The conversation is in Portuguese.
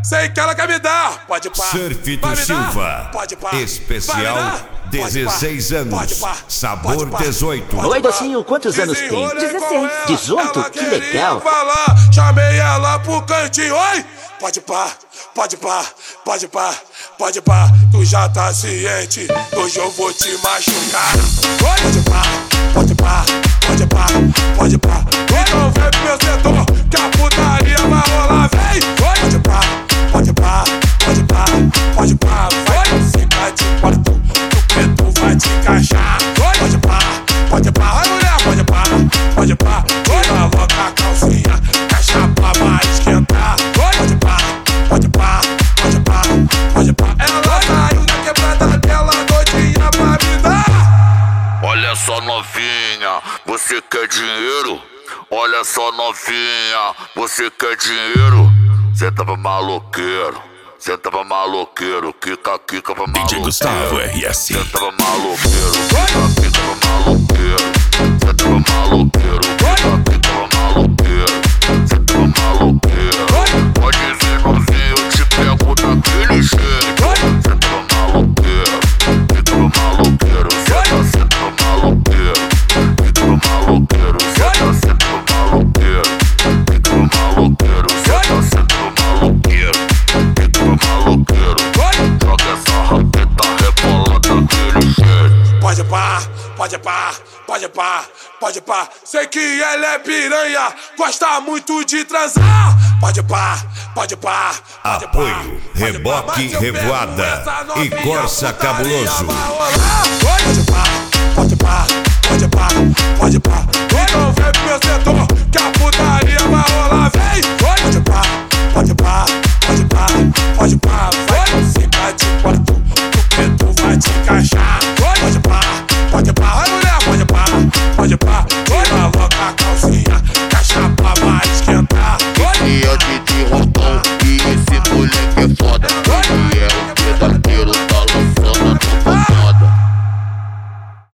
sei que ela quer me dar. Pode pá, Surf vai do me Silva, dar. Pode pá, especial vai me dar. 16 anos, Pode pá, sabor pode pá, 18. pode Oi, pá. docinho, quantos anos tem? Desenrolei 16. com ela, 18? ela Que queria legal. falar, chamei ela pro cantinho. Oi, pode pá, pode pá, pode pá, pode pá. Tu já tá ciente, hoje eu vou te machucar. Oi, pode pá, pode pá, pode pá, pode pá. Então vem pro meu setor, que a putaria vai rolar, vem. Oi, pode pá, pode pá, pode pá, pode pá. Vai, fica de quarto, o preto vai te encaixar. Oi, pode pá, pode pá, vai mulher, pode pá, pode pá. Tira logo a calcinha, que a chapa vai esquentar. Oi, pode pá, pode pá, pode pá, pode pá. Ela saiu da quebrada dela, doidinha pra me dar. Olha só novinha, você quer dinheiro? Olha só novinha, você quer dinheiro? Cê tava maloqueiro, cê tava maloqueiro, quica, quica pra maloqueiro. DJ Gustavo RS. Cê tava maloqueiro, quica, quica pra maloqueiro. Cê tava maloqueiro, quica, quica pra maloqueiro. Cê tava maloqueiro. Pode vir novinho, eu te pego daquele jeito. Cê tava maloqueiro, quica pra maloqueiro. Cê tava maloqueiro, quica pra maloqueiro. Cê tava maloqueiro, quica pra maloqueiro. Cê tava maloqueiro, quica pra maloqueiro. Joga essa rapeta rebolada daquele jeito. Pode pá, pode pá, pode pá, pode pá. Sei que ela é piranha, gosta muito de transar. Pode pá, pode pá, pode pá. Apoio, Pode Reboque, pá. Mas eu Revoada pego essa e novinha, Corsa putaria Cabuloso. vai rolar. Pode pá, pode pá, pode pá, pode pá. Então vem pro meu setor, que a putaria vai rolar. Vem, pode pá.